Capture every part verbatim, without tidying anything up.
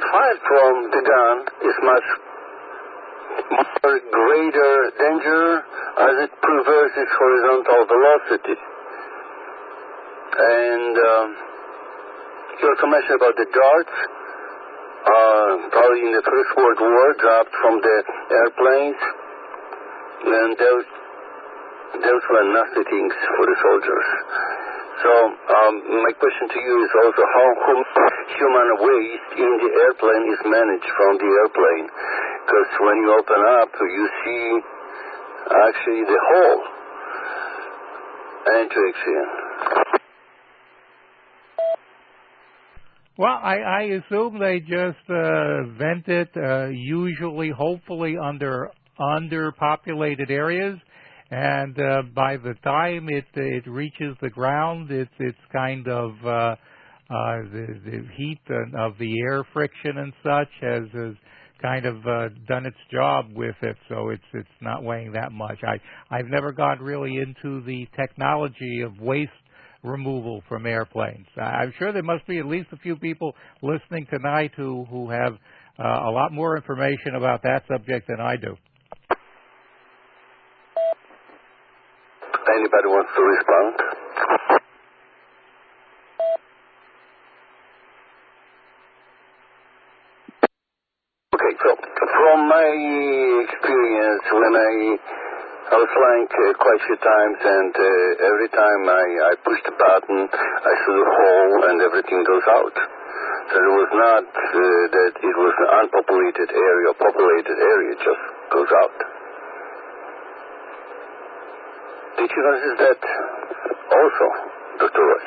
fired from the gun is much more greater danger as it reverses horizontal velocity. And um, you also mentioned about the darts, uh, probably in the First World War, dropped from the airplanes, and those, those were nasty things for the soldiers. So um, my question to you is also how human waste in the airplane is managed from the airplane. Because when you open up, you see actually the whole anti-axion. Well, I, I assume they just uh, vent it, uh, usually, hopefully, under underpopulated areas. And uh, by the time it it reaches the ground, it's it's kind of uh, uh, the, the heat of the air friction and such has, has kind of uh, done its job with it, so it's it's not weighing that much. I I've never got really into the technology of waste removal from airplanes. I'm sure there must be at least a few people listening tonight who who have uh, a lot more information about that subject than I do. Anybody wants to respond? Okay, so from my experience, when I I was flying uh, quite a few times, and uh, every time I, I push the button, I see the hole and everything goes out. So it was not uh, that it was an unpopulated area, populated area, it just goes out. Did you notice that also, Doctor Royce?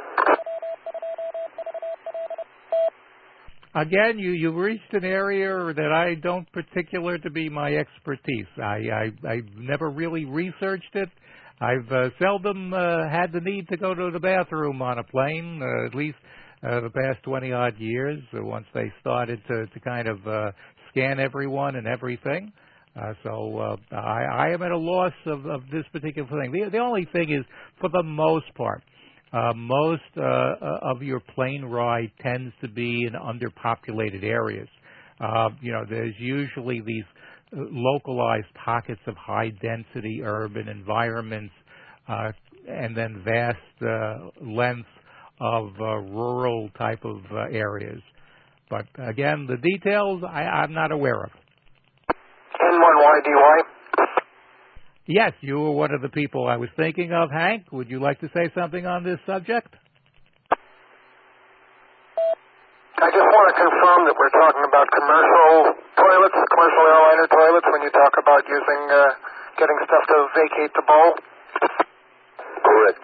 Again, you, you've reached an area that I don't particular to be my expertise. I, I, I've never really researched it. I've uh, seldom uh, had the need to go to the bathroom on a plane, uh, at least uh, the past twenty-odd years, uh, once they started to, to kind of uh, scan everyone and everything. Uh, so uh, I, I am at a loss of, of this particular thing. The, the only thing is, for the most part, uh, most uh, of your plane ride tends to be in underpopulated areas. Uh, you know, there's usually these localized pockets of high-density urban environments, uh, and then vast uh, lengths of uh, rural type of uh, areas. But again, the details I, I'm not aware of. N one Y D Y. Yes, you were one of the people I was thinking of. Hank, would you like to say something on this subject? I just want to confirm that we're talking about commercial toilets, commercial airliner toilets, when you talk about using, uh, getting stuff to vacate the bowl. Correct.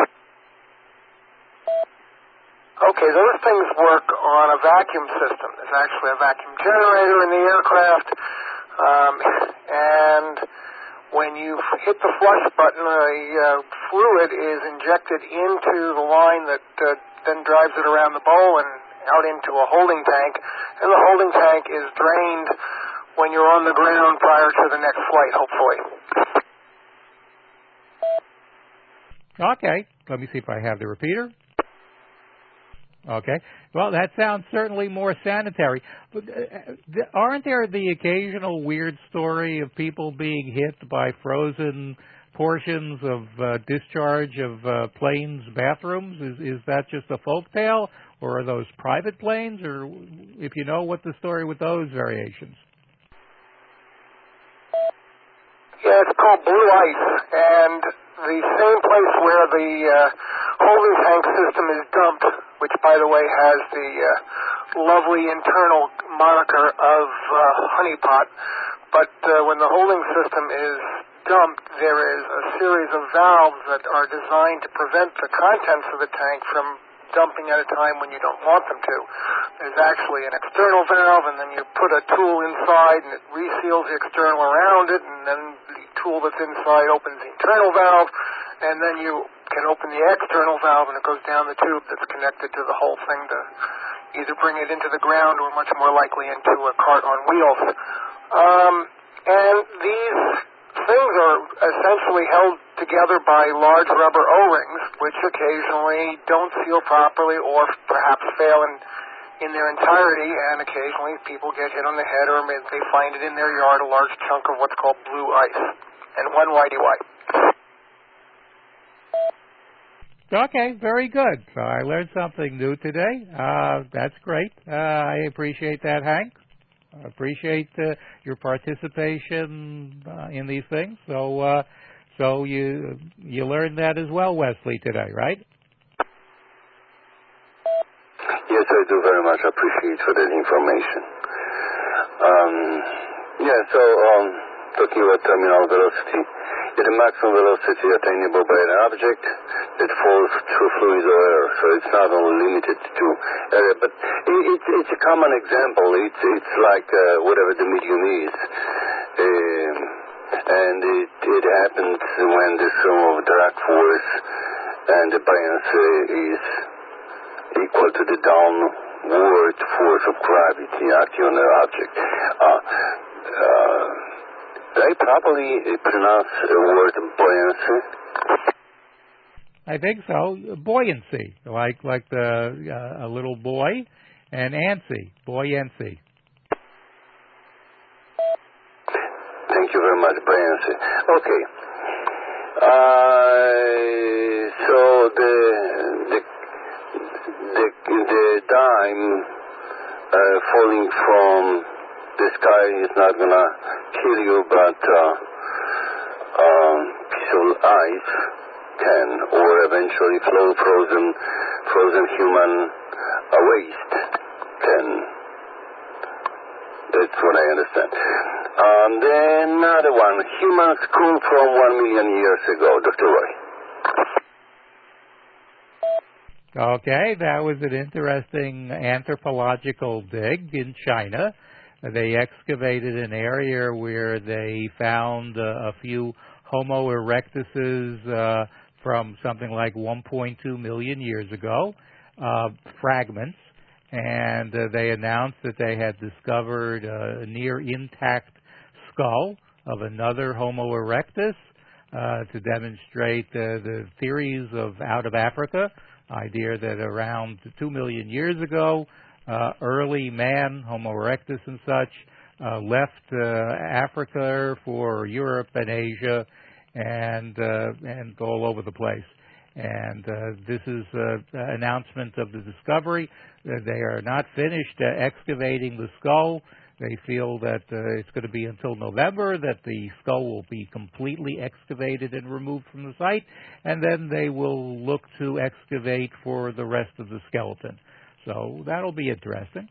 Okay, those things work on a vacuum system. There's actually a vacuum generator in the aircraft, um, and when you hit the flush button, a uh, fluid is injected into the line that uh, then drives it around the bowl and out into a holding tank, and the holding tank is drained when you're on the ground prior to the next flight, hopefully. Okay, let me see if I have the repeater. Okay, well, that sounds certainly more sanitary. But uh, aren't there the occasional weird story of people being hit by frozen portions of uh, discharge of uh, planes' bathrooms? Is, is that just a folk tale, or are those private planes, or if you know what the story with those variations? Yeah, it's called Blue Ice, and the same place where the uh, holding tank system is dumped, which, by the way, has the uh, lovely internal moniker of uh, honeypot, but uh, when the holding system is dumped, there is a series of valves that are designed to prevent the contents of the tank from dumping at a time when you don't want them to. There's actually an external valve, and then you put a tool inside, and it reseals the external around it, and then the tool that's inside opens the internal valve, and then you can open the external valve, and it goes down the tube that's connected to the whole thing to either bring it into the ground or much more likely into a cart on wheels. Um, and these things are essentially held together by large rubber O-rings, which occasionally don't seal properly or perhaps fail in, in their entirety, and occasionally people get hit on the head, or they find it in their yard, a large chunk of what's called blue ice. And one whitey white. Okay, very good. So I learned something new today. Uh, that's great. Uh, I appreciate that, Hank. I appreciate uh, your participation uh, in these things. So, uh, so you you learned that as well, Wesley, today, right? Yes, I do very much appreciate for that information. Um, yeah, so um, talking about terminal velocity, yeah, the maximum velocity attainable by an object that falls through fluid or air, so it's not only limited to area, but it, it's, it's a common example. It's, it's like uh, whatever the medium is. Um, and it, it happens when the sum of drag force and the buoyancy is equal to the downward force of gravity acting on the object. Uh, uh, did I properly pronounce the word buoyancy? I think so. Buoyancy, like like the uh, a little boy, and antsy, buoyancy. Thank you very much, buoyancy. Okay. Uh, so the the the, the dime uh, falling from the sky is not gonna kill you, but uh, um, piece of ice can, or eventually flow frozen frozen human uh, waste can. That's what I understand. Um, then another one, humans cooled from one million years ago, Doctor Roy. Okay, that was an interesting anthropological dig in China. They excavated an area where they found uh, a few Homo erectuses uh, from something like one point two million years ago, uh, fragments, and uh, they announced that they had discovered a near intact skull of another Homo erectus uh, to demonstrate uh, the theories of out of Africa, idea that around two million years ago, uh, early man, Homo erectus and such, uh, left uh, Africa for Europe and Asia and uh, and all over the place. And uh, this is an announcement of the discovery. Uh, they are not finished uh, excavating the skull. They feel that uh, it's going to be until November that the skull will be completely excavated and removed from the site, and then they will look to excavate for the rest of the skeleton. So that'll be interesting.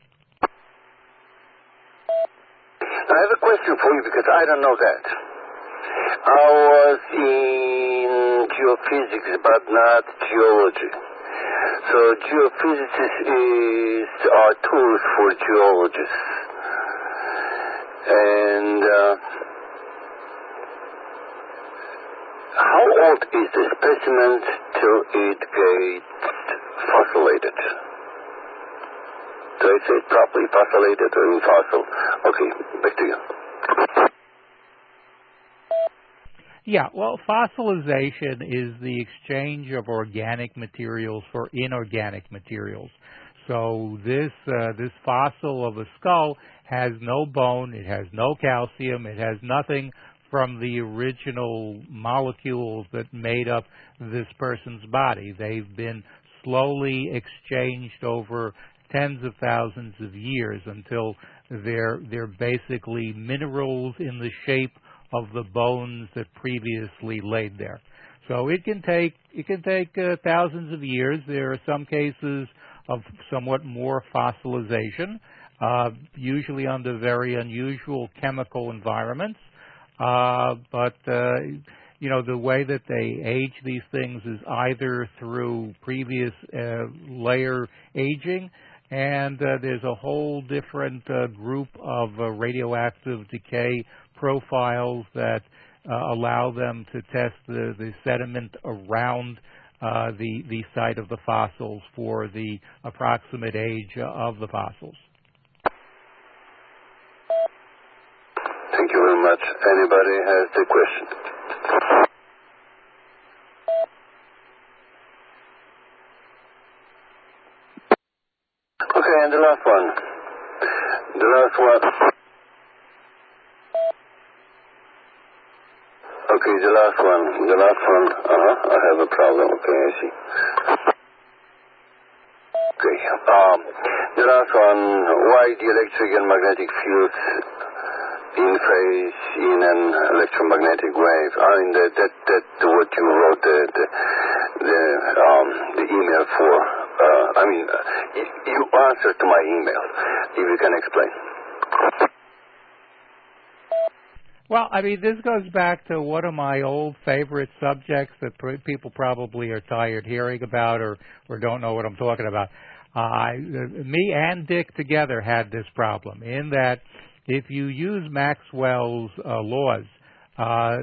I have a question for you because I don't know that. I was in geophysics, but not geology. So geophysicists is, are tools for geologists. And uh, how old is the specimen till it gets fossilated? Do I say it properly, fossilated or in fossil? Okay, back to you. Yeah, well, fossilization is the exchange of organic materials for inorganic materials. So this uh, this fossil of a skull has no bone, it has no calcium, it has nothing from the original molecules that made up this person's body. They've been slowly exchanged over tens of thousands of years until they're they're basically minerals in the shape of the bones that previously laid there. So it can take it can take uh, thousands of years. There are some cases of somewhat more fossilization, uh, usually under very unusual chemical environments. Uh, but uh, you know, the way that they age these things is either through previous uh, layer aging, and uh, there's a whole different uh, group of uh, radioactive decay profiles that uh, allow them to test the, the sediment around uh, the, the site of the fossils for the approximate age of the fossils. Thank you very much. Anybody has a question? Okay, and the last one. The last one. Okay, the last one. The last one. Uh-huh. I have a problem. Okay, I see. Okay. Um, the last one. Why the electric and magnetic fields in phase in an electromagnetic wave? I mean, that that that what you wrote the the the, um, the email for. Uh, I mean, uh, you, you answered to my email. If you can explain. Well, I mean, this goes back to one of my old favorite subjects that pr- people probably are tired hearing about or, or don't know what I'm talking about. Uh, I, me and Dick together had this problem in that if you use Maxwell's uh, laws, uh,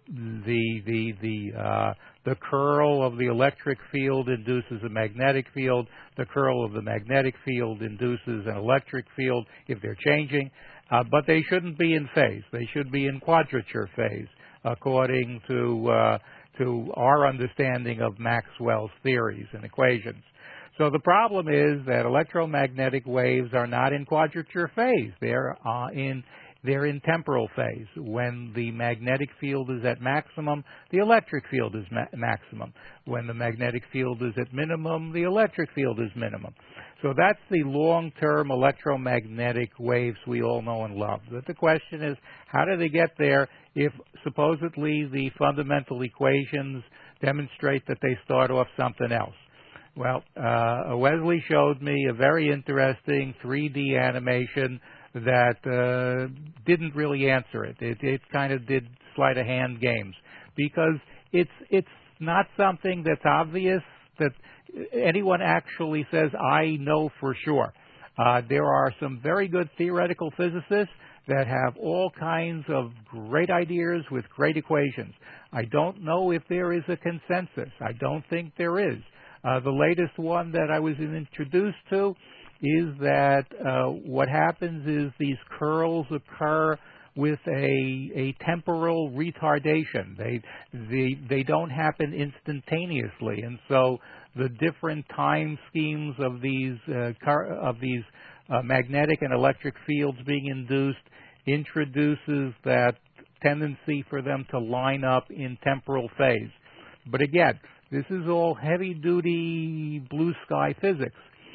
the the the uh, the curl of the electric field induces a magnetic field. The curl of the magnetic field induces an electric field if they're changing. Uh, but they shouldn't be in phase. They should be in quadrature phase, according to uh, to our understanding of Maxwell's theories and equations. So the problem is that electromagnetic waves are not in quadrature phase. They're uh, in they're in temporal phase. When the magnetic field is at maximum, the electric field is ma- maximum. When the magnetic field is at minimum, the electric field is minimum. So that's the long-term electromagnetic waves we all know and love. But the question is, how do they get there if supposedly the fundamental equations demonstrate that they start off something else? Well, uh, Wesley showed me a very interesting three D animation that uh, didn't really answer it. It, it kind of did sleight of hand games because it's it's not something that's obvious that anyone actually says, I know for sure. Uh, there are some very good theoretical physicists that have all kinds of great ideas with great equations. I don't know if there is a consensus. I don't think there is. Uh, the latest one that I was introduced to is that uh, what happens is these curls occur with a, a temporal retardation. They, they, they don't happen instantaneously, and so the different time schemes of these uh, car, of these uh, magnetic and electric fields being induced introduces that tendency for them to line up in temporal phase. But again, this is all heavy-duty blue sky physics.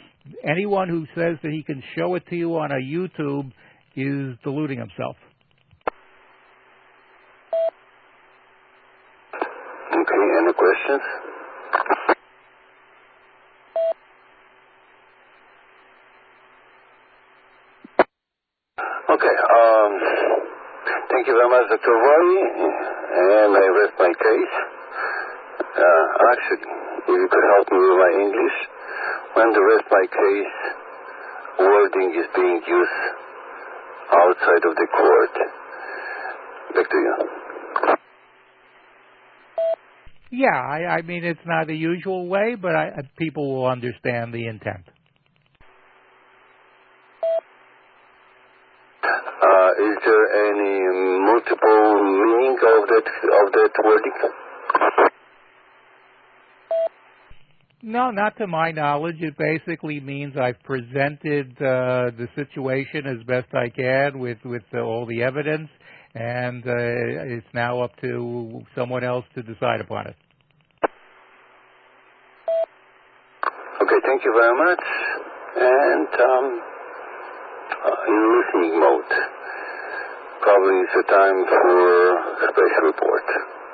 Anyone who says that he can show it to you on a YouTube is deluding himself. Okay, any questions? Okay, um, thank you very much, Doctor Roy, and I rest my case. Uh, actually, if you could help me with my English, when the rest my case wording is being used outside of the court. Back to you. Yeah, I, I mean, it's not the usual way, but I, people will understand the intent. Uh, is there any multiple meaning of that of that wording? No, not to my knowledge. It basically means I've presented uh, the situation as best I can with, with uh, all the evidence, and uh, it's now up to someone else to decide upon it. Okay, thank you very much. And um, uh, in listening mode, probably it's a time for special report.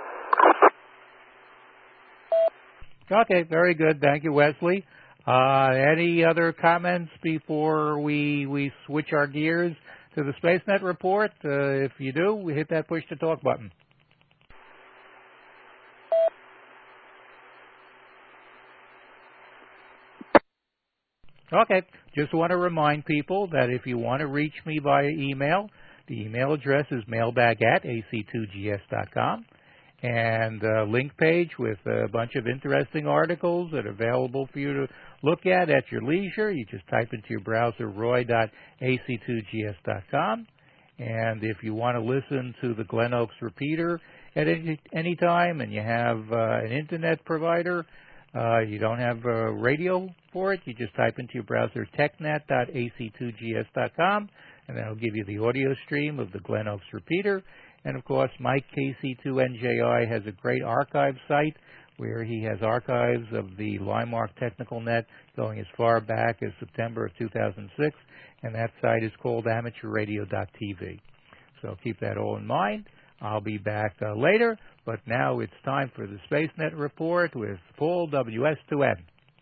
Okay, very good. Thank you, Wesley. Uh, any other comments before we we switch our gears to the SpaceNet report? Uh, if you do, we hit that push to talk button. Okay, just want to remind people that if you want to reach me via email, the email address is mailbag at a c two g s dot com. And a link page with a bunch of interesting articles that are available for you to look at at your leisure. You just type into your browser roy dot a c two g s dot com. And if you want to listen to the Glen Oaks repeater at any, any time and you have uh, an internet provider, Uh, you don't have a radio for it, you just type into your browser technet dot a c two g s dot com, and that'll give you the audio stream of the Glen Oaks repeater. And, of course, Mike K C two N J I has a great archive site where he has archives of the Limemark Technical Net going as far back as September of two thousand six, and that site is called amateur radio dot t v. So keep that all in mind. I'll be back uh, later, but now it's time for the SpaceNet Report with Paul W S two N.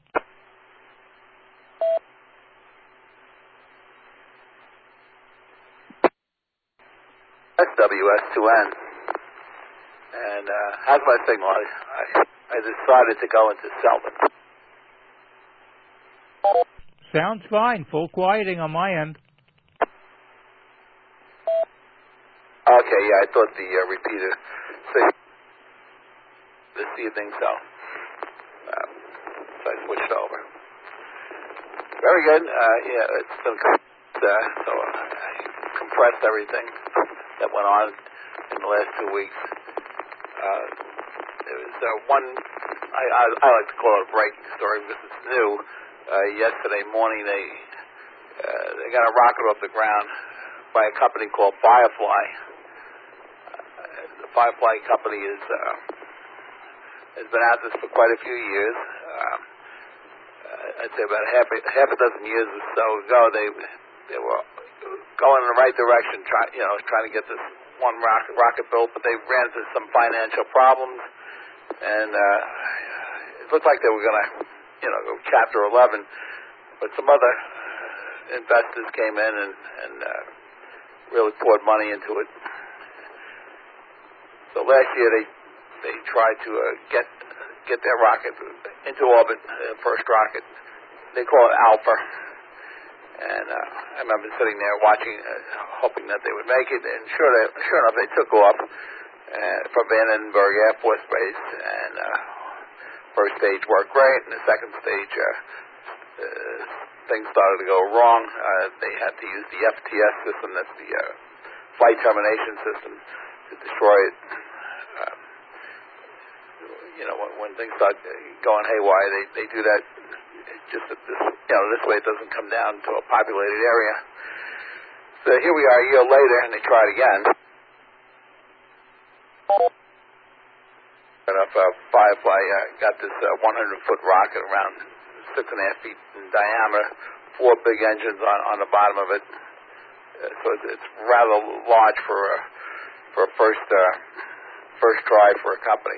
That's W S two N. And uh, how's my signal? I, I, I decided to go into Selman. Sounds fine. Full quieting on my end. Okay, yeah, I thought the uh, repeater said this evening, so, uh, so I switched over. Very good. Uh, yeah, it's been uh, so I compressed everything that went on in the last two weeks. Uh, there was uh, one, I, I, I like to call it a breaking story because it's new. Uh, yesterday morning, they uh, they got a rocket off the ground by a company called Firefly. The Firefly company is uh, has been at this for quite a few years. Um, uh, I'd say about half a, half a dozen years or so ago, they they were going in the right direction, try, you know, trying to get this one rocket, rocket built, but they ran into some financial problems, and uh, it looked like they were going to, you know, go Chapter eleven, but some other investors came in and, and uh, really poured money into it. So last year they they tried to uh, get get their rocket into orbit, uh, first rocket. They call it Alpha. And uh, I remember sitting there watching, uh, hoping that they would make it. And sure, they, sure enough, they took off uh, from Vandenberg Air Force Base. And uh, first stage worked great, and the second stage uh, uh, things started to go wrong. Uh, they had to use the F T S system, that's the uh, flight termination system, to destroy it. Uh, you know, when, when things start going haywire, they, they do that just at this, you know, this way it doesn't come down to a populated area. So here we are a year later, and they tried again. Enough uh, Firefly uh, got this uh, hundred foot rocket around six and a half feet in diameter, four big engines on, on the bottom of it. Uh, so it's, it's rather large for a, for a first uh, first try for a company.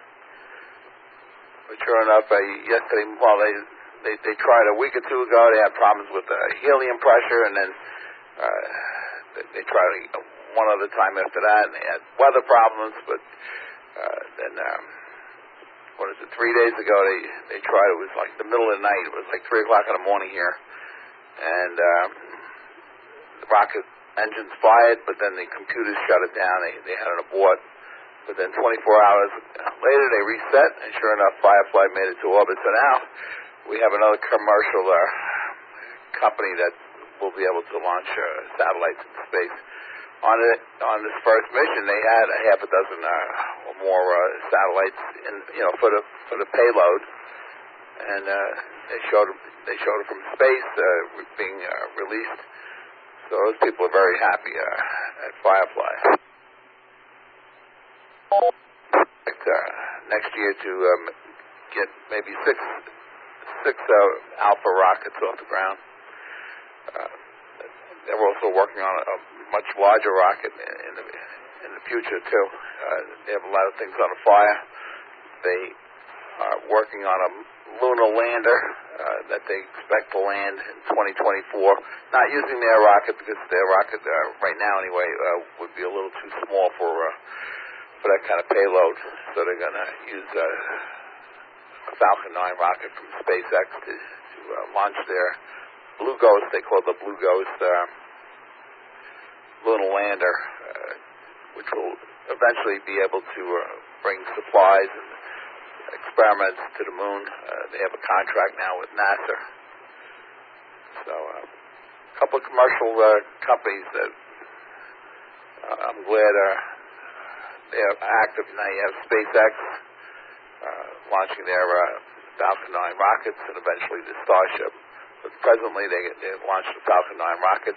But sure enough, uh, yesterday, well, they, they they tried a week or two ago. They had problems with uh, helium pressure, and then uh, they, they tried uh, one other time after that, and they had weather problems. But uh, then, um, what is it? Three days ago, they they tried. It was like the middle of the night. It was like three o'clock in the morning here, and um, the rocket engines fired, but then the computers shut it down. They they had an abort. But then twenty-four hours later, they reset, and sure enough, Firefly made it to orbit. So now we have another commercial uh, company that will be able to launch uh, satellites into space. On it, on this first mission, they had a half a dozen uh, or more uh, satellites, in, you know, for the for the payload, and uh, they showed they showed it from space uh, being uh, released. So those people are very happy uh, at Firefly. Uh, next year to um, get maybe six six uh, Alpha rockets off the ground. Uh, they're also working on a, a much larger rocket in, in the in the future too. Uh, they have a lot of things on the fire. They are working on a lunar lander uh, that they expect to land in twenty twenty-four. Not using their rocket because their rocket uh, right now anyway uh, would be a little too small for. Uh, for that kind of payload, so they're going to use a, a Falcon nine rocket from SpaceX to, to uh, launch their Blue Ghost, they call it the Blue Ghost uh, lunar lander, uh, which will eventually be able to uh, bring supplies and experiments to the moon. Uh, they have a contract now with NASA. So uh, a couple of commercial uh, companies that uh, I'm glad are they are active now. You have SpaceX uh, launching their uh, Falcon nine rockets and eventually the Starship. But presently they, they launched the Falcon nine rockets.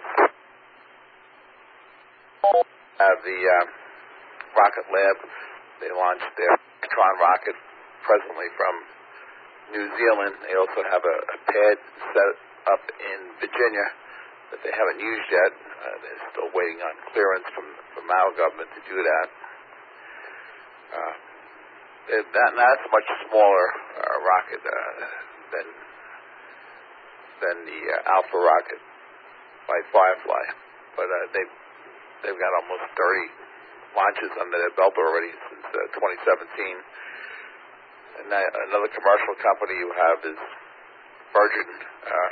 Have the uh, Rocket Lab, they launched their Electron rocket presently from New Zealand. They also have a, a pad set up in Virginia that they haven't used yet. Uh, they're still waiting on clearance from, from our government to do that. Uh, it, that that's a much smaller uh, rocket uh, than than the uh, Alpha rocket by Firefly, but uh, they've they've got almost thirty launches under their belt already since uh, twenty seventeen. And that, another commercial company you have is Virgin uh,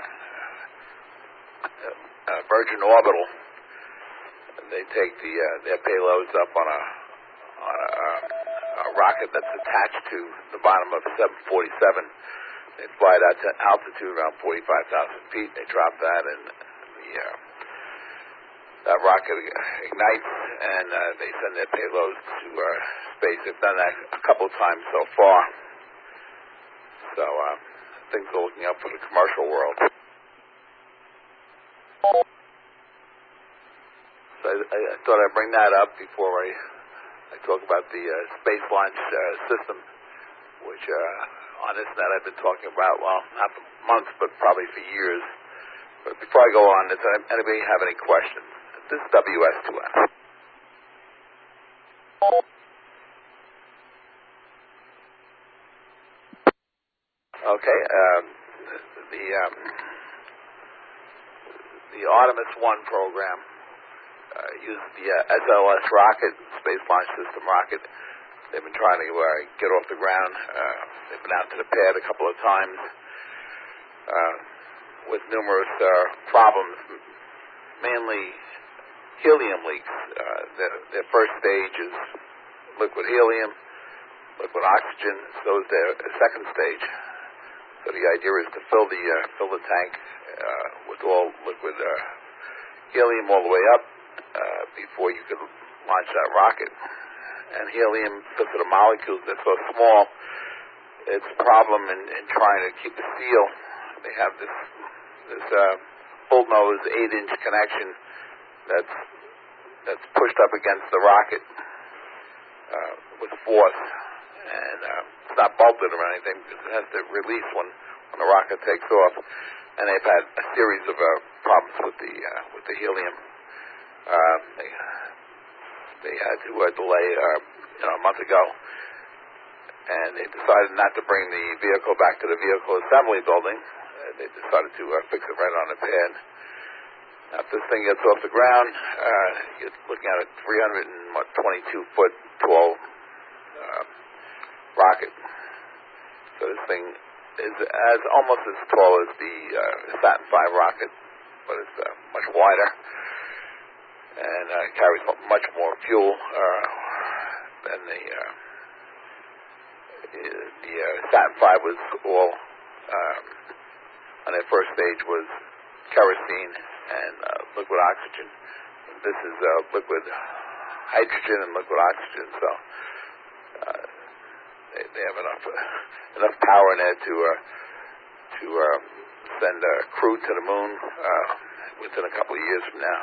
uh, Virgin Orbital. And they take the uh, their payloads up on a on a, a rocket that's attached to the bottom of a seven forty-seven. They fly that to altitude around forty-five thousand feet. They drop that, and the uh, that rocket ignites, and uh, they send their payloads to uh, space. They've done that a couple of times so far. So uh, things are looking up for the commercial world. So I, I thought I'd bring that up before I, I talk about the uh, space launch uh, system, which uh, on this net I've been talking about, well, not for months, but probably for years. But before I go on, does anybody have any questions? This is W S two N. Okay, um, the um, the Artemis one program uh, uses the uh, S L S rocket, Space Launch System rocket. They've been trying to uh, get off the ground. Uh, they've been out to the pad a couple of times uh, with numerous uh, problems, mainly helium leaks. Uh, their, their first stage is liquid helium, liquid oxygen. So is their second stage. So the idea is to fill the uh, fill the tank uh, with all liquid uh, helium all the way up uh, before you can launch that rocket. And helium, because of the molecules, they're so small, it's a problem in, in trying to keep the seal. They have this this uh, bull-nose eight-inch connection that's that's pushed up against the rocket uh, with force. And uh, it's not bolted or anything because it has to release when, when the rocket takes off. And they've had a series of uh, problems with the uh, with the helium. Uh, they, they had to uh, delay uh, you know, a month ago, and they decided not to bring the vehicle back to the vehicle assembly building. Uh, they decided to uh, fix it right on the pad. Now, if this thing gets off the ground, uh, you're looking at a three hundred twenty-two foot tall uh, rocket. So this thing is as almost as tall as the uh, Saturn five rocket, but it's uh, much wider and uh, carries much more fuel uh, than the uh, the uh, Saturn five was all um, on their first stage was kerosene and uh, liquid oxygen. This is uh, liquid hydrogen and liquid oxygen. So. Uh, They, they have enough uh, enough power in there to uh, to uh, send a crew to the moon uh, within a couple of years from now.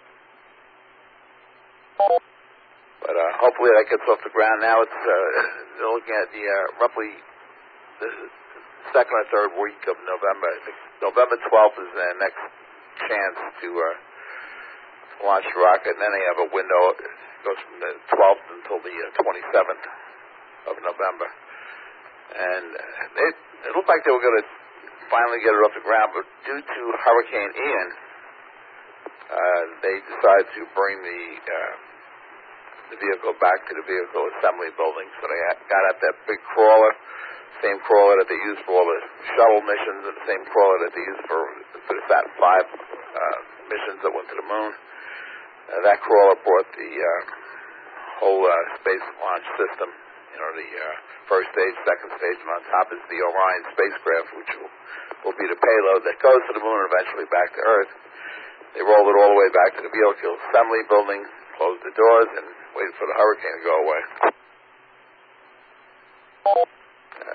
But uh, hopefully that gets off the ground. Now it's uh, they're looking at the uh, roughly the second or third week of November. I think November twelfth is their next chance to uh, launch the rocket, and then they have a window. It goes from the twelfth until the uh, twenty-seventh. Of November, and it, it looked like they were going to finally get it off the ground, but due to Hurricane Ian, uh, they decided to bring the uh, the vehicle back to the vehicle assembly building. So they got out that big crawler, same crawler that they used for all the shuttle missions, and the same crawler that they used for, for the Saturn five uh, missions that went to the moon. Uh, that crawler brought the uh, whole uh, space launch system. You know, the uh, first stage, second stage, and on top is the Orion spacecraft, which will, will be the payload that goes to the moon and eventually back to Earth. They rolled it all the way back to the vehicle assembly building, closed the doors, and waited for the hurricane to go away. Uh, of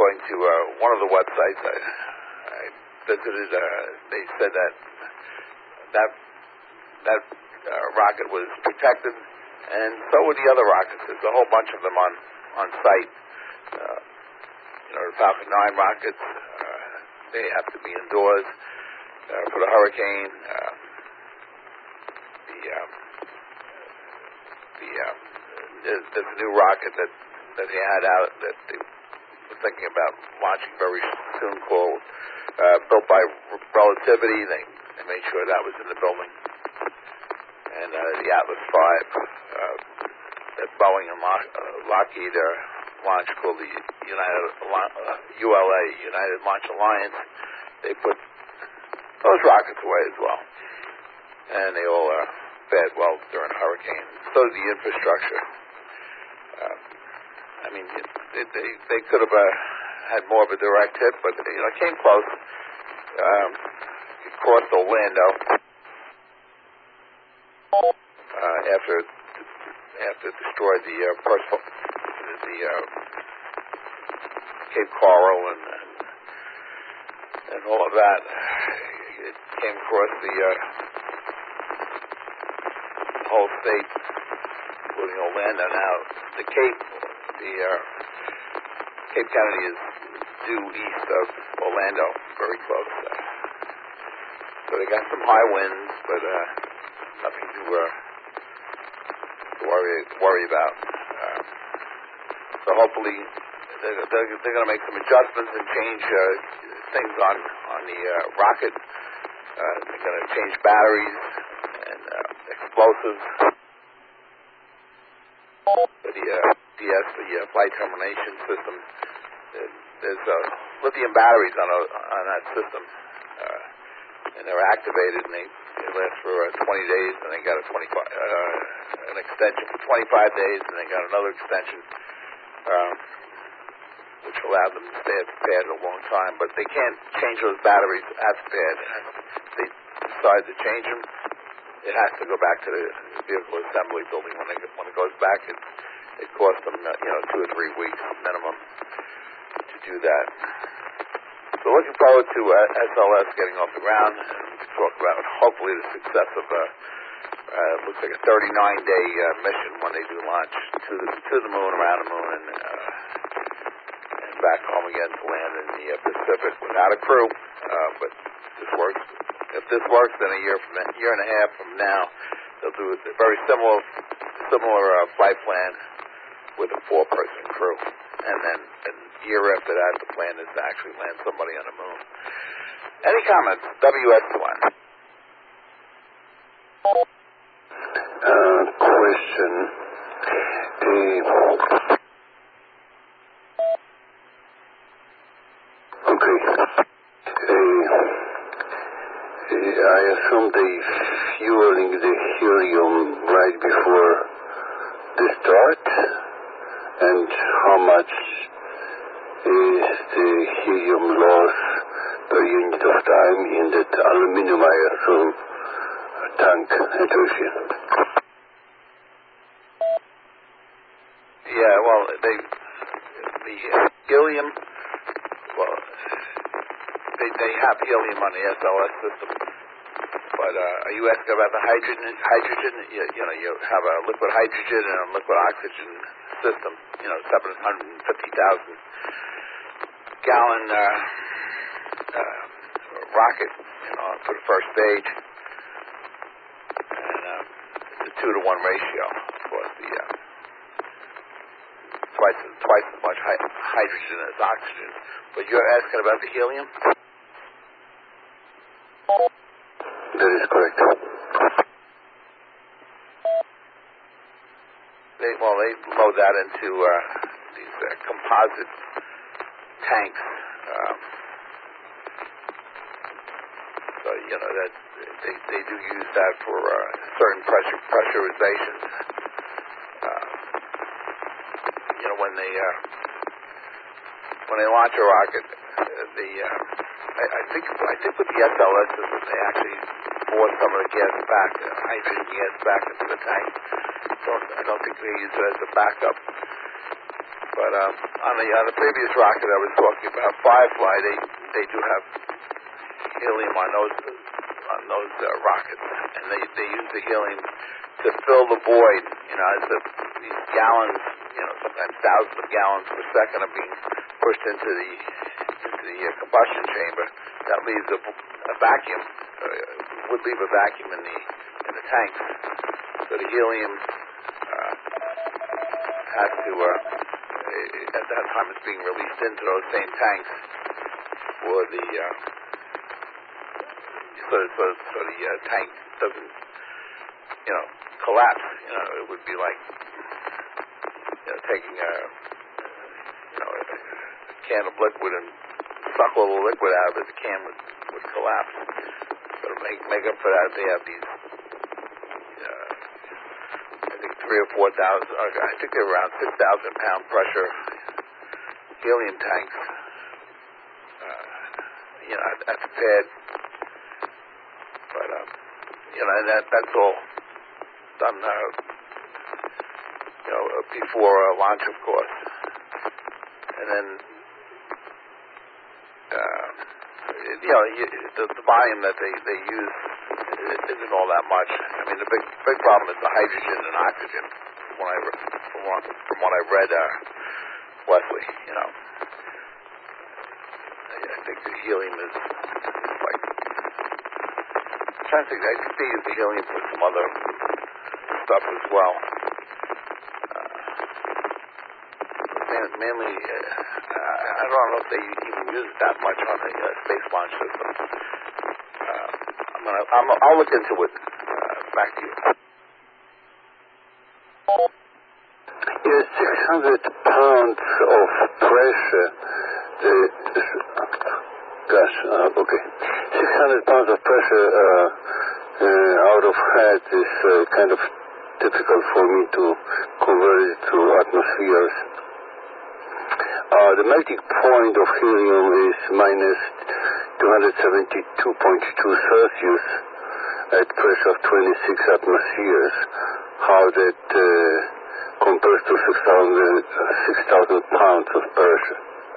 according to uh, one of the websites I, I visited, uh, they said that that that uh, rocket was protected, and so were the other rockets. There's a whole bunch of them on on site. Uh, you know, the Falcon nine rockets, uh, they have to be indoors. Uh, for the Hurricane, uh, the um, the um, there's, there's a new rocket that that they had out that they were thinking about launching very soon, called uh, built by Relativity. They they made sure that was in the building, and uh, the Atlas five uh, that Boeing and Lock, uh, Lockheed uh, launched, called the United uh, U L A United Launch Alliance. They put those rockets away as well, and they all uh, fared well during a hurricane. So did the infrastructure. Uh, I mean, it, they they could have uh, had more of a direct hit, but you know, it came close. Um, it crossed Orlando uh, after after it destroyed the uh, Percival, the uh, Cape Coral and, and and all of that. It came across the uh, whole state, including Orlando. Now, the Cape, the uh, Cape Kennedy is due east of Orlando, very close. Uh, so they got some high winds, but uh, nothing to, uh, to worry worry about. Uh, so hopefully they're, they're, they're going to make some adjustments and change uh, things on on the uh, rocket. Uh, they're going to change batteries and uh, explosives. For the uh, D S, the uh, flight termination system, there's uh, lithium batteries on a, on that system, uh, and they're activated, and they, they last for uh, twenty days, and they got a twenty-five uh, an extension for twenty-five days, and they got another extension, um, which allowed them to stay at the pad a long time. But they can't change those batteries at the pad. If they decide to change them, it has to go back to the vehicle assembly building. When, they, when it goes back, it, it costs them, uh, you know, two or three weeks minimum to do that. So looking forward to uh, S L S getting off the ground, and we can talk about hopefully the success of uh, uh, looks like a thirty-nine day uh, mission when they do launch to the to the moon, around the moon, and uh, and back home again to land in the uh, Pacific without a crew. Uh, but this works. If this works, then a year from a year and a half from now, they'll do a very similar similar uh, flight plan with a four-person crew, and then a year after that, the plan is to actually land somebody on the moon. Any comments? W S one. Uh, question. Uh, okay. Uh, I assume they fueling the helium right before the start, and how much is the helium loss per unit of time in that aluminum, I assume, tank intrusion? Yeah, well, they the helium. Well, they they have helium on the S L S system, but uh, are you asking about the hydrogen? Hydrogen, you, you know, you have a liquid hydrogen and a liquid oxygen system. You know, seven hundred fifty thousand gallon uh, uh, rocket, you know, for the first stage, and uh, it's a two to one ratio. Of course, the uh, twice twice as much hy- hydrogen as oxygen. But you're asking about the helium? That is correct. They, well, they load that into uh, these uh, composite tanks. Um, so you know that they they do use that for uh, certain pressure pressurizations. Uh, you know when they uh, when they launch a rocket, uh, the uh, I, I think I think with the S L S system they actually pour some of the gas back, uh, hydrogen gas back into the tank. So I don't think they use it as a backup. But um, on the on the previous rocket I was talking about, Firefly, they they do have helium on those on those uh, rockets, and they they use the helium to fill the void. You know, as the, these gallons, you know, sometimes thousands of gallons per second are being pushed into the into the uh, combustion chamber. That leaves a, a vacuum. Uh, would leave a vacuum in the in the tanks. So the helium uh, has to. Uh, At that time, it's being released into those same tanks for the uh, so so so the uh, tank doesn't you know collapse. You know, it would be like you know taking a you know a can of liquid and suck all the liquid out of it. The can would, would collapse. So to make make up for that, they have these. Uh, I think three or four thousand. I think they're around six thousand pound pressure helium tanks. Uh, you know, at, at the pad. But um, you know, and that that's all done. Uh, you know, before uh, launch, of course. And then, uh, you know, you, the, the volume that they they use isn't all that much. I mean, the big big problem is the hydrogen and oxygen. From what I from what, from what I read, uh, Wesley, you know, I, I think the helium is, is like. I'm trying to think. I think they use the helium for some other stuff as well. Uh, mainly, uh, I don't know if they even use it that much on the uh, space launch system. Uh, I'm gonna, I'm, I'll look into it. Uh, back to you. Yes, six hundred pounds of pressure. The, gosh, uh, okay. six hundred pounds of pressure uh, uh, out of head is uh, kind of difficult for me to convert it to atmospheres. Uh, the melting point of helium is minus two hundred seventy-two point two Celsius at pressure of twenty-six atmospheres. How that uh, compares to six thousand pounds of pressure.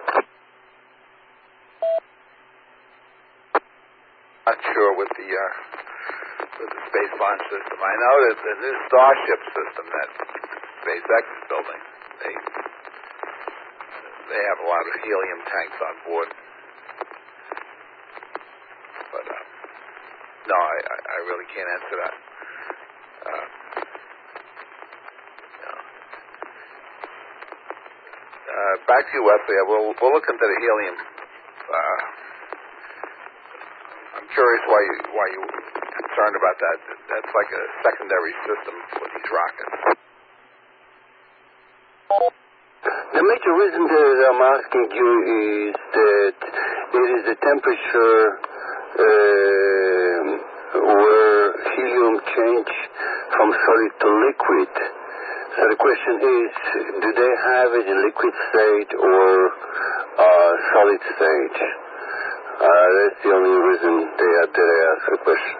Not sure with the uh, with the space launch system. I know that the new Starship system that SpaceX is building, they they have a lot of helium tanks on board. But uh, no, I, I really can't answer that. Uh, Uh, back to you, Wesley. We'll, we'll look into the helium. Uh, I'm curious why you why you concerned about that. That's like a secondary system for these rockets. The major reason that I'm asking you is that it is the temperature uh, where helium change from solid to liquid. So the question is, do they have it in liquid state or uh, solid state? Uh, that's the only reason they are, that I ask the question.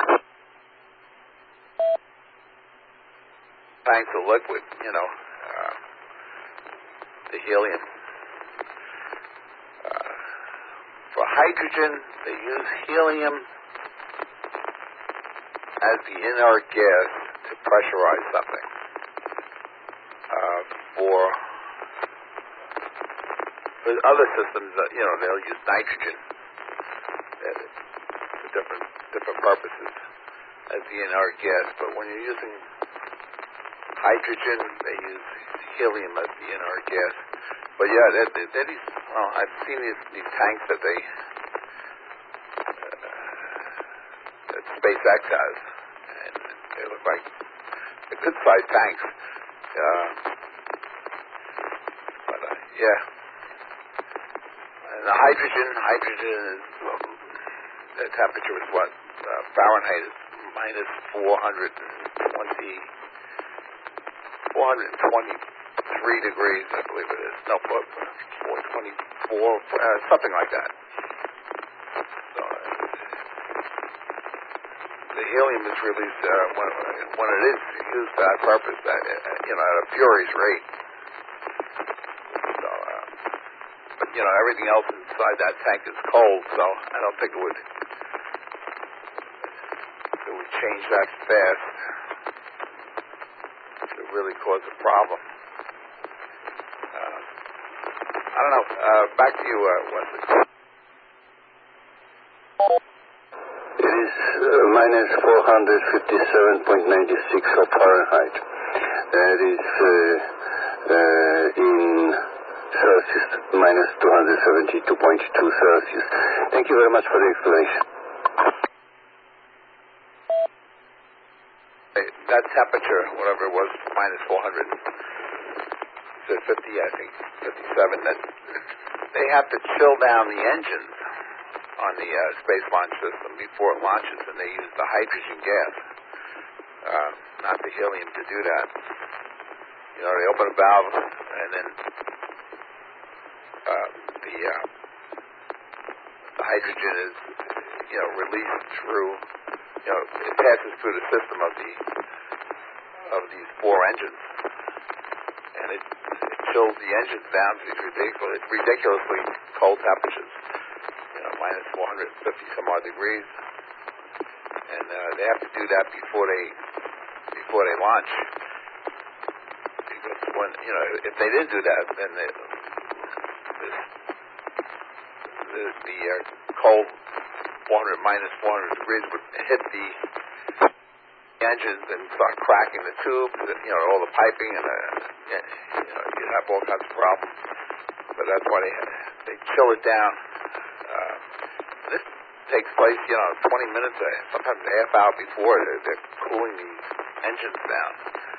Tanks of liquid, you know, uh, the helium. Uh, for hydrogen, they use helium as the inert gas to pressurize something. Uh, for, for other systems, uh, you know, they'll use nitrogen uh, for different different purposes as the inert gas. But when you're using hydrogen, they use helium as the inert gas. But yeah, they're, they're, they're these. Well, I've seen these these tanks that they uh, that SpaceX has, and they look like they're good-sized tanks. Uh, but uh, yeah, and the hydrogen, hydrogen is um, the temperature is what uh, Fahrenheit is minus four hundred twenty, four hundred twenty-three degrees, I believe it is. No, four twenty-four, uh, something like that. So uh, the helium is released uh, when when it is used for that purpose, uh, you know, at a furious rate. you know, everything else inside that tank is cold, so I don't think it would it would change that fast. It would really cause a problem. Uh, I don't know. Uh, back to you, uh, Wesley. It is uh, minus four hundred fifty-seven point nine six of Fahrenheit. That is uh, uh, in Celsius, minus two hundred seventy-two point two Celsius. Thank you very much for the explanation. That temperature, whatever it was, minus four hundred fifty, I think, fifty-seven, that they have to chill down the engines on the uh, space launch system before it launches, and they use the hydrogen gas, uh, not the helium, to do that. You know, they open a valve, and then uh, the uh, the hydrogen is, you know, released through, you know, it passes through the system of the of these four engines, and it, it chills the engines down to these ridiculous, ridiculously cold temperatures. You know, minus four hundred fifty some odd degrees, and uh, they have to do that before they before they launch. Because when, you know, if they didn't do that, then the this, the, the uh, cold four hundred minus four hundred degrees would hit the engines and start cracking the tubes, and, you know, all the piping, and uh, you know, you have all kinds of problems. But that's why they they chill it down. Uh, this takes place, you know, twenty minutes, uh, sometimes a half hour before they're, they're cooling the engines down.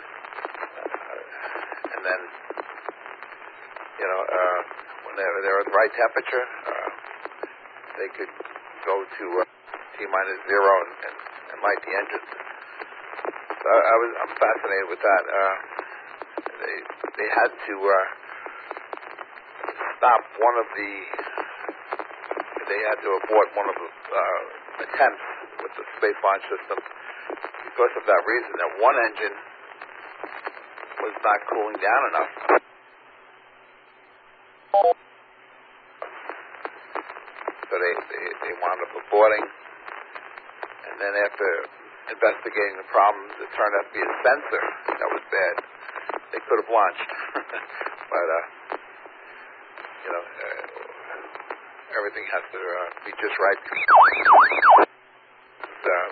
Uh, and then, you know, uh, when they're, they're at the right temperature, uh, they could go to uh, T minus zero and, and, and light the engines. So I, I was, I'm fascinated with that. Uh, they, they had to uh, stop one of the They had to abort one of the uh, attempts with the space launch system because of that reason, that one engine was not cooling down enough. So they, they, they wound up aborting, and then after investigating the problems, it turned out to be a sensor that was bad. They could have launched, but, uh, you know, uh, everything has to uh, be just right. Uh,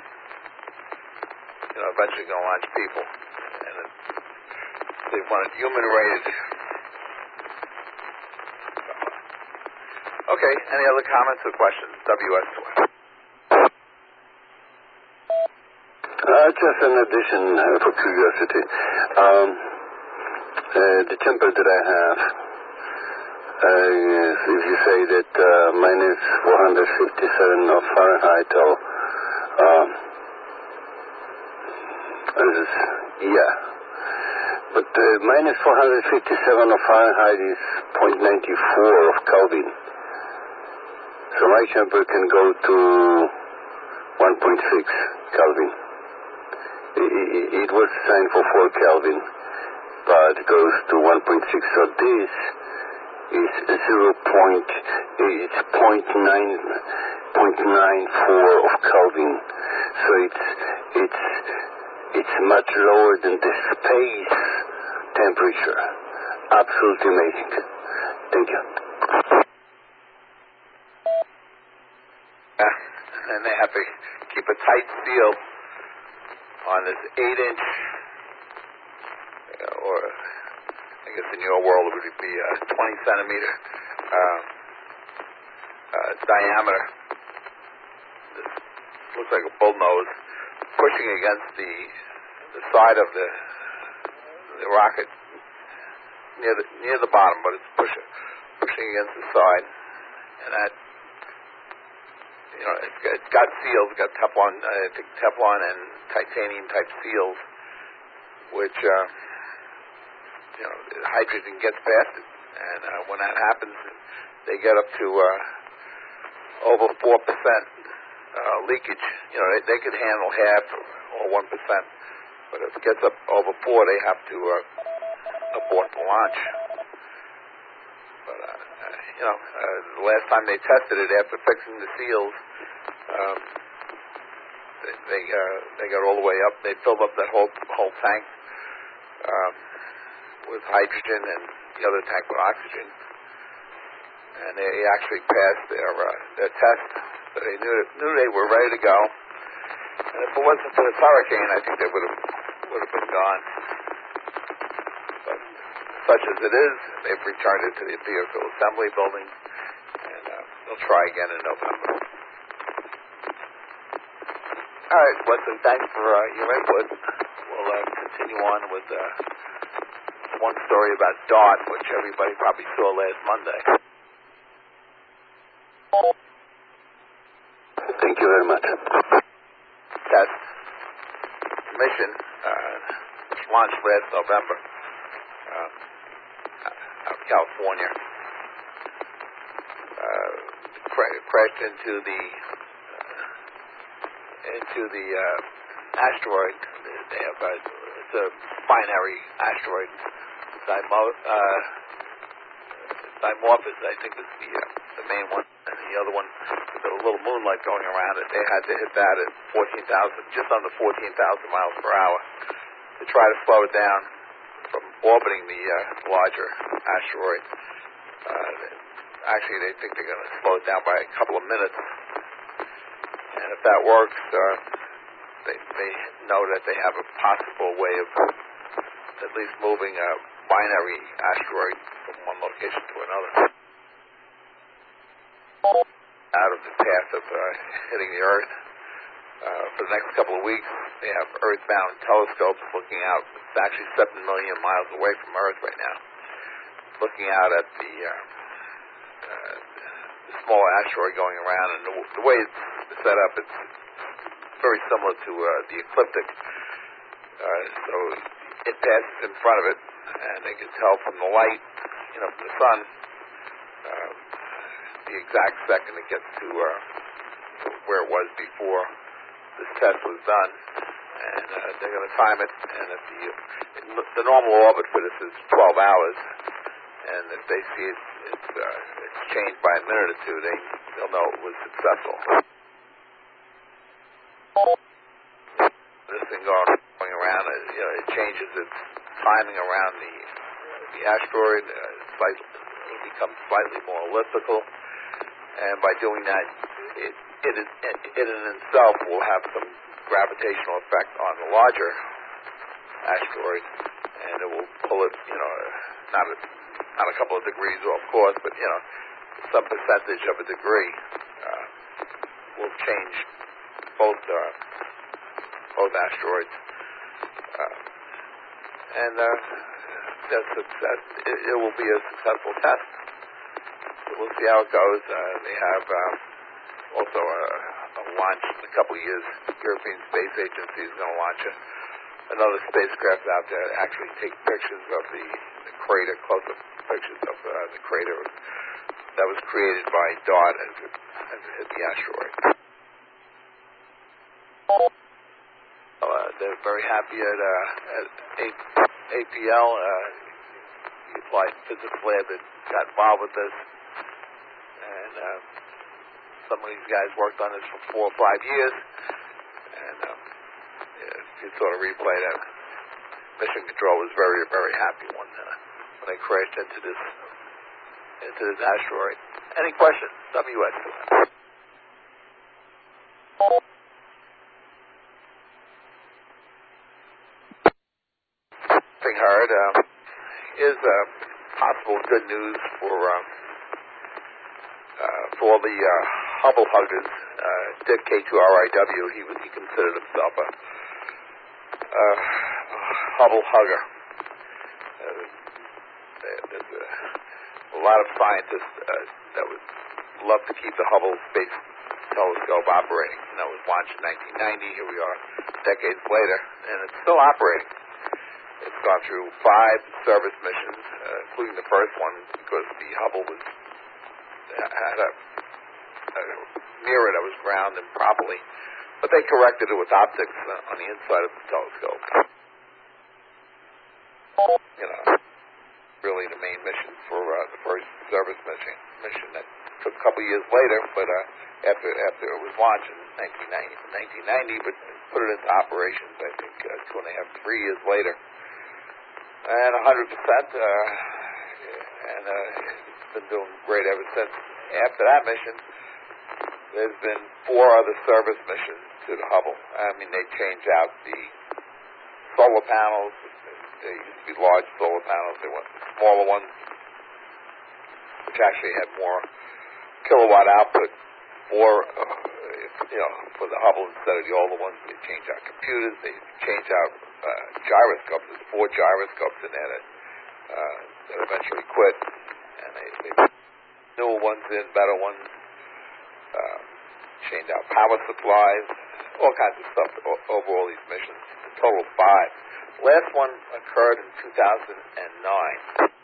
you know, eventually going to launch people, and it, they want it human rated. Okay, any other comments or questions? W S two. Uh, just an addition uh, for curiosity. Um, uh, the temper that I have, uh, is, if you say that uh, minus four hundred fifty-seven of Fahrenheit, or um, is, yeah, but uh, minus four hundred fifty-seven of Fahrenheit is zero point nine four of Kelvin. So my temper can go to one point six Kelvin. It, it was designed for four Kelvin, but it goes to one point six. So this is zero point, it's zero point nine, zero point nine four of Kelvin. So it's it's it's much lower than the space temperature. Absolutely amazing. Thank you. Uh, and they have to keep a tight seal on this eight-inch, uh, or I guess in your world it would be a twenty centimeter uh, uh, diameter. This looks like a bullnose pushing against the the side of the the rocket near the near the bottom, but it's pushing pushing against the side, and that. You know, it's got, it's got seals, it's got Teflon, uh, I think Teflon and titanium type seals, which, uh, you know, hydrogen gets past it. And uh, when that happens, they get up to uh, over four percent uh, leakage. You know, they, they could handle half or one percent. But if it gets up over four, they have to uh, abort the launch. But, uh, you know, uh, the last time they tested it after fixing the seals, um, they they, uh, they got all the way up. They filled up that whole whole tank um, with hydrogen and the other tank with oxygen, and they actually passed their uh, their test. So they knew knew they were ready to go. And if it wasn't for this hurricane, I think they would have would have been gone. But such as it is, they've returned it to the vehicle assembly building, and uh, they'll try again in November. All right, Weston, thanks for uh, your input. We'll uh, continue on with uh, one story about DART, which everybody probably saw last Monday. Thank you very much. Test mission uh, launched last November uh, out of California. Uh, cra- crashed into the uh, into the uh, asteroid. They have a, it's a binary asteroid. Dimo- uh, Dimorphos, I think, is the uh, the main one, and the other one with a little moonlight going around it. They had to hit that at fourteen thousand, just under fourteen thousand miles per hour, to try to slow it down from orbiting the uh, larger asteroid. Uh, actually, they think they're going to slow it down by a couple of minutes, and if that works, uh, they they know that they have a possible way of at least moving a binary asteroid from one location to another out of the path of uh, hitting the Earth. Uh, for the next couple of weeks, they have Earthbound telescopes looking out. It's actually seven million miles away from Earth right now, looking out at the, uh, uh, the small asteroid going around. And the, the way it's set up, it's very similar to uh, the ecliptic. Uh, so it passes in front of it, and they can tell from the light, you know, from the sun, uh, the exact second it gets to uh, where it was before this test was done, and uh, they're going to time it. And if the the normal orbit for this is twelve hours, and if they see it, it's uh, it's changed by a minute or two, they they'll know it was successful. This thing going going around, it, you know, it changes its timing around the the asteroid. Uh, slightly, it becomes slightly more elliptical, and by doing that, it it, is, it it in itself will have some gravitational effect on the larger asteroid, and it will pull it, you know, not a, not a couple of degrees off course, but you know, some percentage of a degree uh, will change both uh, both asteroids, uh, and uh, that's, that it, it will be a successful test. So we'll see how it goes. Uh, they have um, also a, a launch in a couple of years. The European Space Agency is going to launch a, another spacecraft out there to actually take pictures of the, the crater, close-up pictures of uh, the crater that was created by DART as it, as it hit the asteroid. Uh, they're very happy at, uh, at A P L, uh, the Applied Physics Lab, that got involved with this. And uh, some of these guys worked on this for four or five years. And um, yeah, if you sort of replay that, Mission Control was very, very happy when, uh, when they crashed into this into this asteroid. Any questions? W S. Thing heard um, is uh, possible good news for um, uh, for all the uh, Hubble huggers. Uh, Dick K two R I W, he was he considered himself a uh, Hubble hugger. Uh, there's a, a lot of scientists uh, that would love to keep the Hubble Space Telescope operating. You know, it was launched in nineteen ninety. Here we are, decades later, and it's still operating. It's gone through five service missions, uh, including the first one, because the Hubble was had a, a mirror that was ground improperly, but they corrected it with optics on the inside of the telescope. You know, really the main mission for uh, the first service mission. mission that took a couple of years later, but uh, after after it was launched in nineteen ninety, but put it into operations, I think, uh, two and a half, three years later. And one hundred percent, uh, and uh, it's been doing great ever since. After that mission, there's been four other service missions to the Hubble. I mean, they change out the solar panels. They used to be large solar panels. They went smaller ones, which actually had more kilowatt output for, uh, you know, for the Hubble instead of the older ones. They change out computers. They change out uh, gyroscopes. There's four gyroscopes in there that, uh, that eventually quit, and they, they put newer ones in, better ones. Uh, change out power supplies, all kinds of stuff over all these missions. A total of five. Last one occurred in two thousand nine.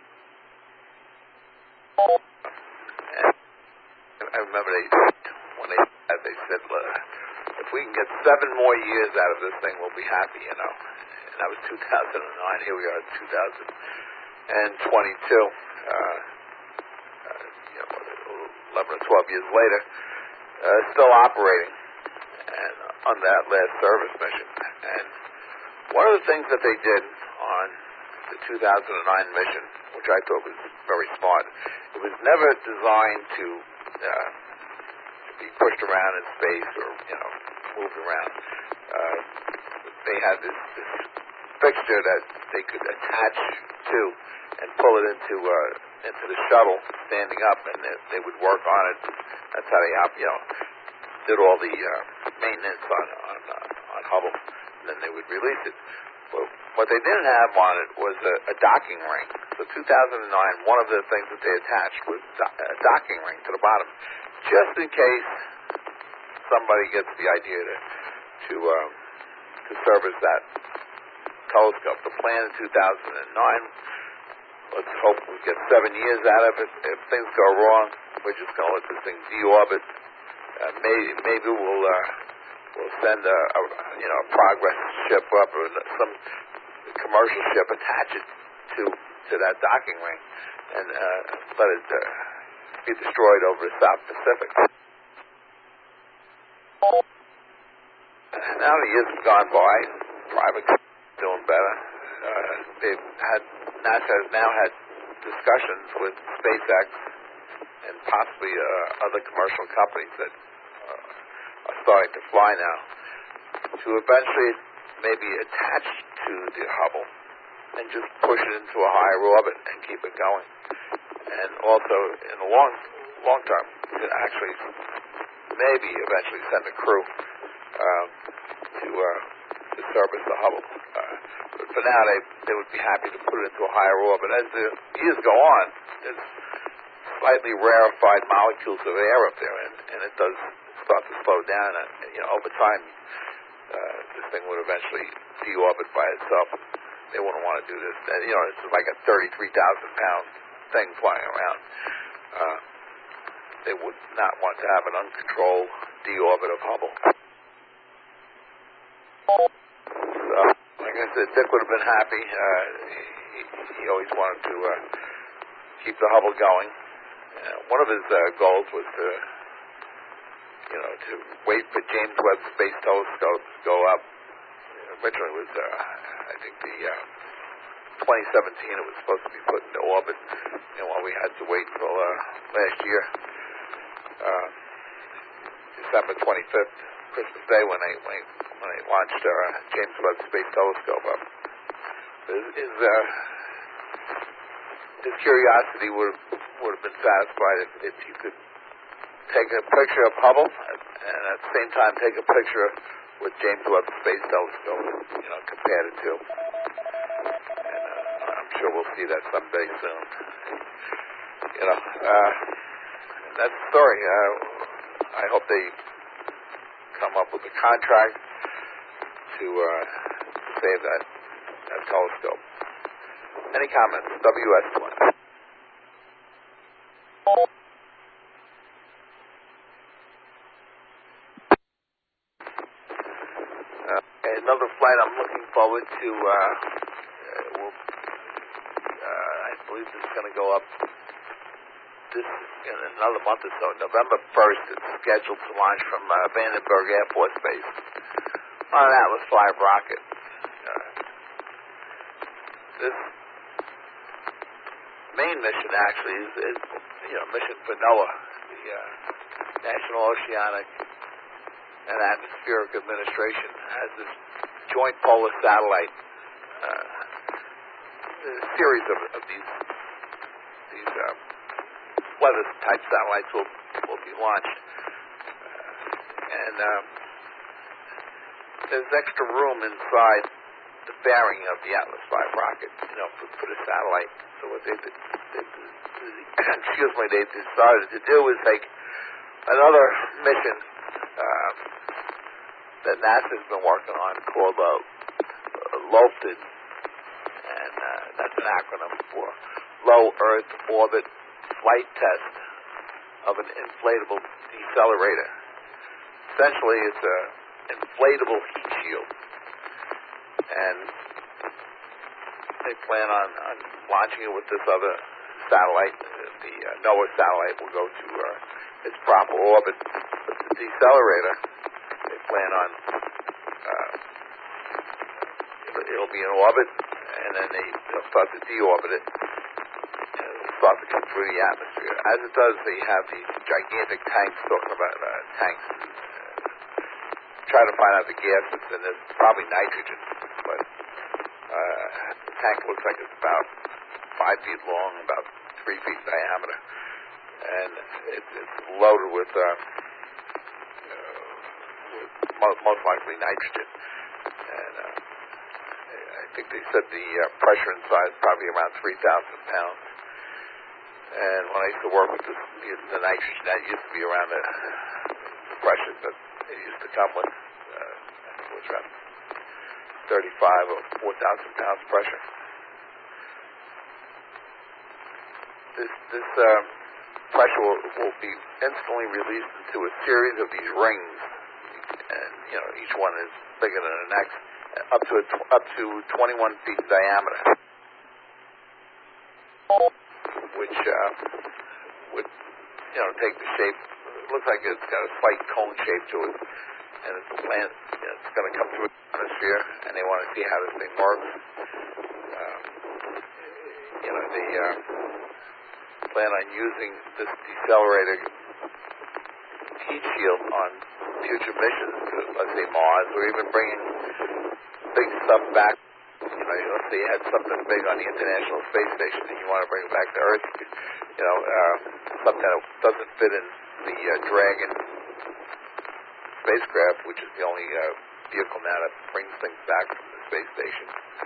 And I remember they, when they they said, if we can get seven more years out of this thing, we'll be happy, you know. And that was two thousand nine. Here we are in two thousand twenty-two. Uh, uh, you know, eleven or twelve years later, uh, still operating and on that last service mission. And one of the things that they did on the two thousand nine mission, which I thought was very smart, it was never designed to, uh, to be pushed around in space or, you know, moved around. Uh, they had this, this fixture that they could attach to and pull it into uh, into the shuttle standing up, and they, they would work on it. That's how they, you know, did all the uh, maintenance on on, uh, on Hubble, and then they would release it. Well, what they didn't have on it was a, a docking ring. So two thousand nine, one of the things that they attached was a docking ring to the bottom, just in case somebody gets the idea to to, um, to service that telescope. The plan in two thousand nine, let's hope we get seven years out of it. If things go wrong, we're just going to let this thing deorbit. Uh, maybe, maybe we'll uh, we'll send a, a you know a progress ship up or some commercial ship, attach it to to that docking ring, and uh, let it uh, be destroyed over the South Pacific. Now the years have gone by, private companies doing better. Uh, they've had NASA has now had discussions with SpaceX and possibly uh, other commercial companies that uh, are starting to fly now to eventually maybe attach to the Hubble and just push it into a higher orbit and keep it going. And also in the long long term, to actually maybe eventually send a crew um, to uh, to service the Hubble. Uh, but for now, they they would be happy to put it into a higher orbit. As the years go on, there's slightly rarefied molecules of air up there, and, and it does start to slow down. And you know, over time, uh, this thing would eventually deorbit by itself. They wouldn't want to do this. And, you know, it's like a thirty-three thousand pound thing flying around. Uh, they would not want to have an uncontrolled deorbit of Hubble. So, like I said, Dick would have been happy. Uh, he, he always wanted to uh, keep the Hubble going. Uh, one of his uh, goals was to, you know, to wait for James Webb Space Telescope to go up. Originally, it was, uh, I think, the uh, twenty seventeen. It was supposed to be put into orbit. You know, while we had to wait until uh, last year, uh, December twenty-fifth, Christmas Day, when they when they, when they launched uh, James Webb Space Telescope up. His his, uh, his curiosity would would have been satisfied if, if you could take a picture of Hubble and, and at the same time take a picture of what James Webb Space Telescope, you know, compared it to. And uh, I'm sure we'll see that someday soon. You know, uh, that's the story. Uh, I hope they come up with a contract to uh, save that, that telescope. Any comments? W S one. Another flight I'm looking forward to. Uh, uh, will, uh, I believe this is going to go up this in another month or so, November first, it's scheduled to launch from uh, Vandenberg Air Force Base on an Atlas five rocket. Uh, this main mission actually is, is you know, mission for NOAA, the uh, National Oceanic and Atmospheric Administration, has this joint polar satellite. Uh, a series of, of these these uh, weather type satellites will will be launched, uh, and um, there's extra room inside the fairing of the Atlas five rocket, you know, for, for the satellite. So what they, they, they, they excuse me, they decided to do is take another mission um, that NASA's been working on called uh, LOFTID, and uh, that's an acronym for Low Earth Orbit Flight Test of an Inflatable Decelerator. Essentially, it's an inflatable heat shield, and they plan on, on launching it with this other satellite. The uh, NOAA satellite will go to uh, its proper orbit. But the decelerator, they plan on uh, it'll, it'll be in orbit, and then they, they'll start to deorbit it, and it'll start to come through the atmosphere. As it does, they have these gigantic tanks, talking about uh, tanks, uh, try to find out the gas that's in this, probably nitrogen, but uh, the tank looks like it's about five feet long, about three feet in diameter, and it, it's loaded with, uh, uh, with most, most likely nitrogen, and uh, I think they said the uh, pressure inside is probably around three thousand pounds. And when I used to work with this, the nitrogen, that used to be around the, the pressure that it used to come with. Uh, I think it was around thirty-five or four thousand pounds pressure. This this uh, pressure will, will be instantly released into a series of these rings, and you know each one is bigger than the next, up to a tw- up to twenty-one feet in diameter, which uh, would you know take the shape. It looks like it's got a slight cone shape to it, and it's planned. You know, it's going to come through the atmosphere, and they want to see how this thing works. Um, you know, they uh, plan on using this decelerator heat shield on future missions to, let's say, Mars, or even bringing big stuff back. You know, let's say you had something big on the International Space Station and you want to bring it back to Earth, you know, uh, something that doesn't fit in the uh, Dragon spacecraft, which is the only uh, vehicle now that brings things back from the space station.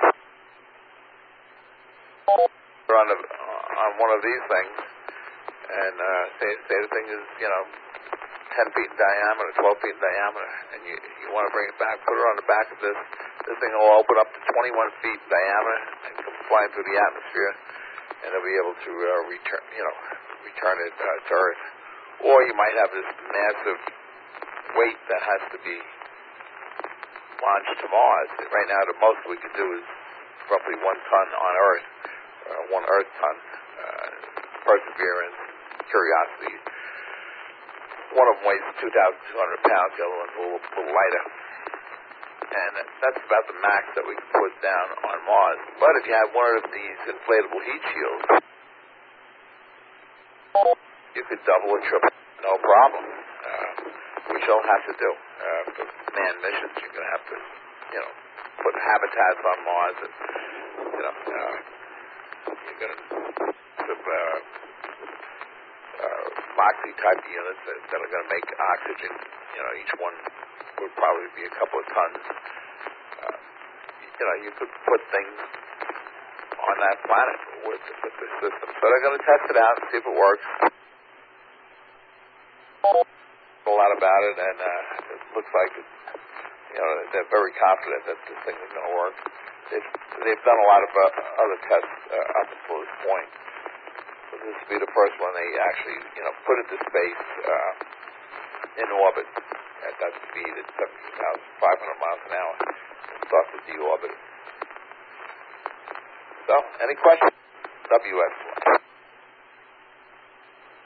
We're on, a, on one of these things, and uh, say, say the thing is, you know, ten feet in diameter, twelve feet in diameter, and you you want to bring it back, put it on the back of this. This thing will open up to twenty-one feet in diameter and come flying through the atmosphere, and they'll be able to uh, return, you know, return it uh, to Earth. Or you might have this massive weight that has to be launched to Mars. Right now, the most we can do is roughly one ton on Earth, uh, one Earth ton. Uh, Perseverance, Curiosity. One of them weighs two thousand two hundred pounds, the other one's a little, little lighter. And that's about the max that we can put down on Mars. But if you have one of these inflatable heat shields, you could double or triple, no problem. Uh, which you'll have to do. Uh, for manned missions, you're going to have to, you know, put habitats on Mars, and, you know, uh, you're going to have uh, uh, Moxie-type units that, that are going to make oxygen. You know, each one would probably be a couple of tons. Uh, you know, you could put things on that planet with, with the system. So they're going to test it out and see if it works. A lot about it, and uh, it looks like it, you know, they're very confident that this thing is going to work. They've, they've done a lot of uh, other tests uh, up until this point. So this will be the first one they actually, you know, put into space uh, in orbit at that speed at seventeen thousand five hundred miles an hour and start to deorbit it. So, any questions? W S one.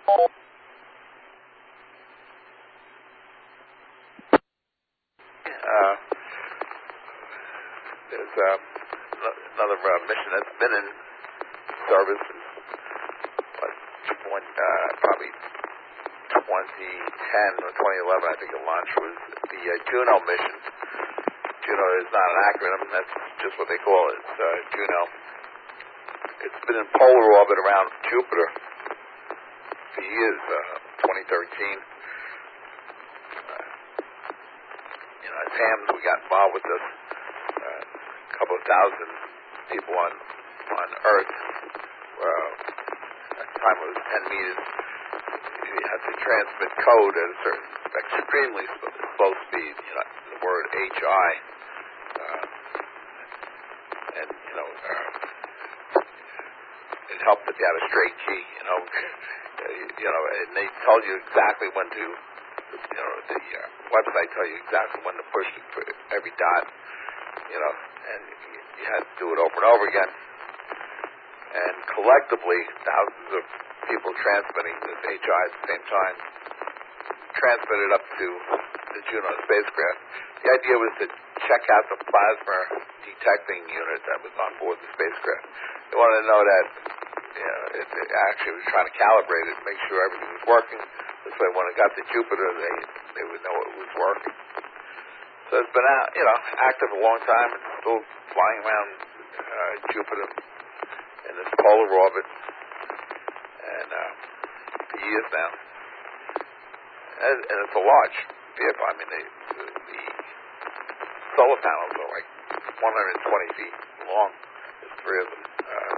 is uh, another uh, mission that's been in service since what, twenty, uh, probably twenty ten or twenty eleven, I think the launch was the uh, Juno mission. Juno is not an acronym, that's just what they call it. It's uh, Juno. It's been in polar orbit around Jupiter for years, uh, twenty thirteen. Uh, you know, at Hams, we got involved with this. Uh, a couple of thousand people on on Earth. Uh, at the time it was ten meters. You had to transmit code at a certain extremely slow speed. You know, the word H I. Uh, and you know, uh, it helped if you had a straight G. You know, you know, and they tell you exactly when to. You know, the uh, website tell you exactly when to push for every dot. You know, and you had to do it over and over again. And collectively, thousands of people transmitting this H I at the same time, transmitted up to the Juno spacecraft. The idea was to check out the plasma detecting unit that was on board the spacecraft. They wanted to know that, you know, it, it actually was trying to calibrate it, make sure everything was working. This way, when it got to Jupiter, they they would know it was working. So it's been out, you know, active a long time. It's still flying around uh, Jupiter in this polar orbit, and uh, for years now. And, and it's a large vehicle. I mean, they, the, the solar panels are like one hundred twenty feet long. There's three of them. Uh,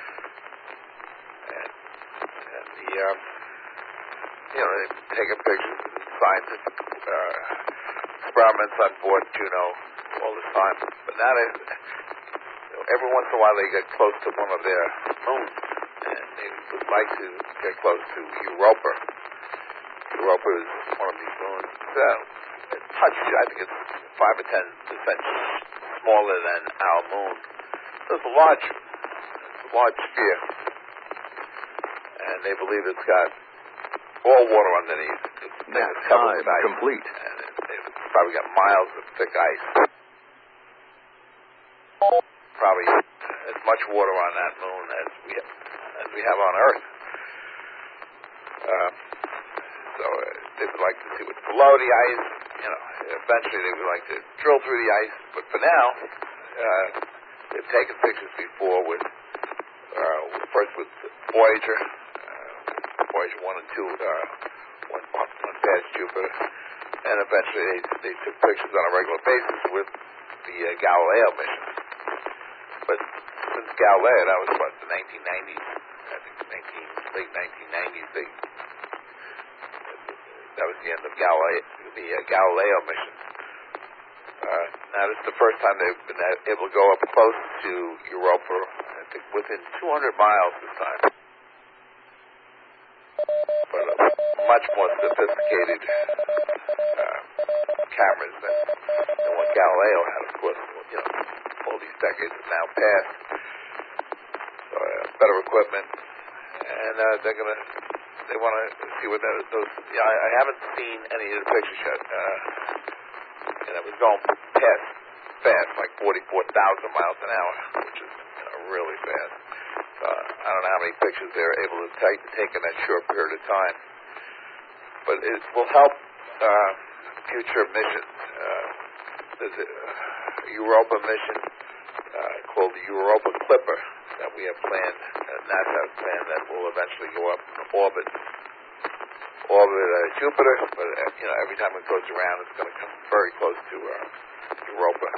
and, and the, um, you know, they're taking pictures of scientific uh, experiments on board Juno all the time. But now they, you know, every once in a while they get close to one of their moons, and they would like to get close to Europa. Europa is one of these moons. Uh, it touches, I think it's five or ten percent smaller than our moon. So it's a large, it's a large sphere, and they believe it's got all water underneath. It's, it's covered with ice. Complete. And it, it's probably got miles of thick ice. Probably as much water on that moon as we have, as we have on Earth. Uh, so uh, they would like to see what's below the ice. You know, eventually they would like to drill through the ice. But for now, uh, they've taken pictures before with uh, first with Voyager. Voyager one and two, uh, one, one past Jupiter, and eventually they, they took pictures on a regular basis with the uh, Galileo mission. But since Galileo, that was what, the nineteen nineties, I think nineteen, late nineteen nineties, they, that was the end of Galileo, the uh, Galileo mission. Uh, now this is the first time they've been able to go up close to Europa, I think within two hundred miles this time. But uh, much more sophisticated uh, cameras than, than what Galileo had, of course. You know, all these decades have now passed. So uh, better equipment, and uh, they're gonna, they want to see what those. those yeah, I, I haven't seen any of the pictures yet, uh, and it was going past fast, like forty-four thousand miles an hour, which is uh, really fast. Uh, I don't know how many pictures they're able to take, take in that short period of time. But it will help uh, future missions. Uh, there's a Europa mission uh, called the Europa Clipper that we have planned, uh, NASA has planned, that will eventually go up in orbit, orbit uh, Jupiter, but uh, you know, every time it goes around, it's going to come very close to uh, Europa.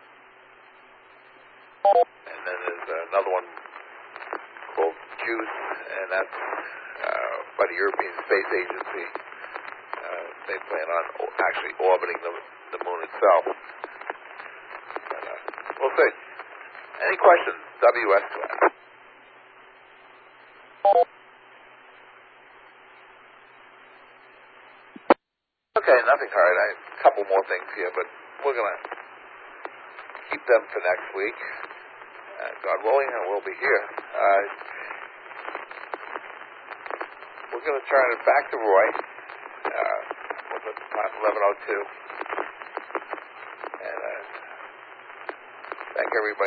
And then there's uh, another one called JUICE, and that's uh, by the European Space Agency. Uh, they plan on o- actually orbiting the, the moon itself. But, uh, we'll see. Any questions? W S Class. Okay, nothing hard. I have a couple more things here, but we're going to keep them for next week. Uh, God willing, and we'll be here. Uh, we're going to turn it back to Roy. Uh, what's the time? eleven oh two. And uh, Thank everybody.